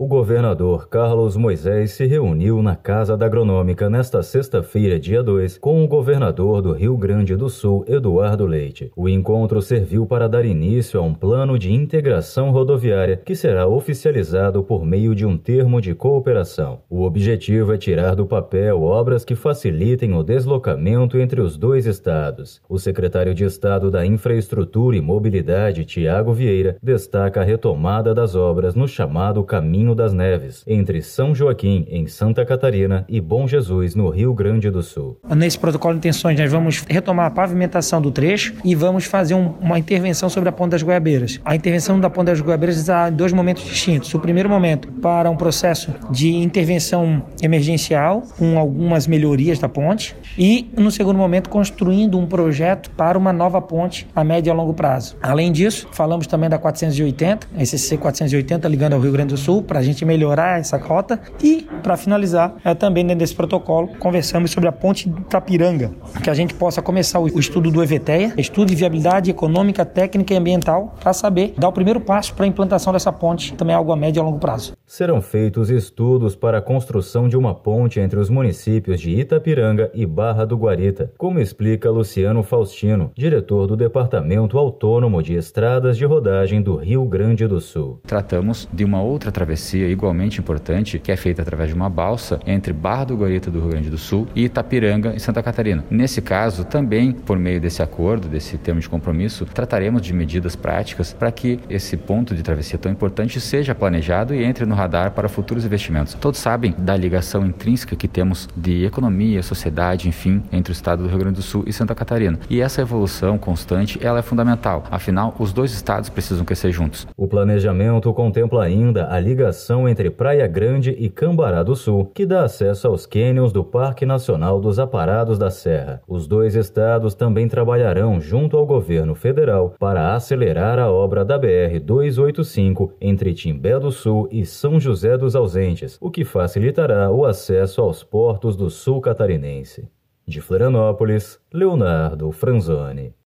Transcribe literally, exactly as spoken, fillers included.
O governador Carlos Moisés se reuniu na Casa da Agronômica nesta sexta-feira, dia dois, com o governador do Rio Grande do Sul, Eduardo Leite. O encontro serviu para dar início a um plano de integração rodoviária que será oficializado por meio de um termo de cooperação. O objetivo é tirar do papel obras que facilitem o deslocamento entre os dois estados. O secretário de Estado da Infraestrutura e Mobilidade, Tiago Vieira, destaca a retomada das obras no chamado Caminho das Neves, entre São Joaquim, em Santa Catarina, e Bom Jesus, no Rio Grande do Sul. Nesse protocolo de intenções, nós vamos retomar a pavimentação do trecho e vamos fazer um, uma intervenção sobre a Ponte das Goiabeiras. A intervenção da Ponte das Goiabeiras está em dois momentos distintos. O primeiro momento para um processo de intervenção emergencial, com algumas melhorias da ponte, e no segundo momento construindo um projeto para uma nova ponte a médio e a longo prazo. Além disso, falamos também da quatrocentos e oitenta, a S C quatrocentos e oitenta ligando ao Rio Grande do Sul, para a gente melhorar essa rota. E, para finalizar, é, também dentro desse protocolo, conversamos sobre a ponte de Itapiranga, que a gente possa começar o, o estudo do EVTEA, estudo de viabilidade econômica, técnica e ambiental, para saber dar o primeiro passo para a implantação dessa ponte, também algo a médio e a longo prazo. Serão feitos estudos para a construção de uma ponte entre os municípios de Itapiranga e Barra do Guarita, como explica Luciano Faustino, diretor do Departamento Autônomo de Estradas de Rodagem do Rio Grande do Sul. Tratamos de uma outra travessia igualmente importante, que é feita através de uma balsa entre Barra do Guarita do Rio Grande do Sul e Itapiranga, em Santa Catarina. Nesse caso, também por meio desse acordo, desse termo de compromisso, trataremos de medidas práticas para que esse ponto de travessia tão importante seja planejado e entre no radar para futuros investimentos. Todos sabem da ligação intrínseca que temos de economia, sociedade, enfim, entre o estado do Rio Grande do Sul e Santa Catarina. E essa evolução constante, ela é fundamental. Afinal, os dois estados precisam crescer juntos. O planejamento contempla ainda a ligação entre Praia Grande e Cambará do Sul, que dá acesso aos cânions do Parque Nacional dos Aparados da Serra. Os dois estados também trabalharão junto ao governo federal para acelerar a obra da B R duzentos e oitenta e cinco entre Timbé do Sul e São José dos Ausentes, o que facilitará o acesso aos portos do sul catarinense. De Florianópolis, Leonardo Franzoni.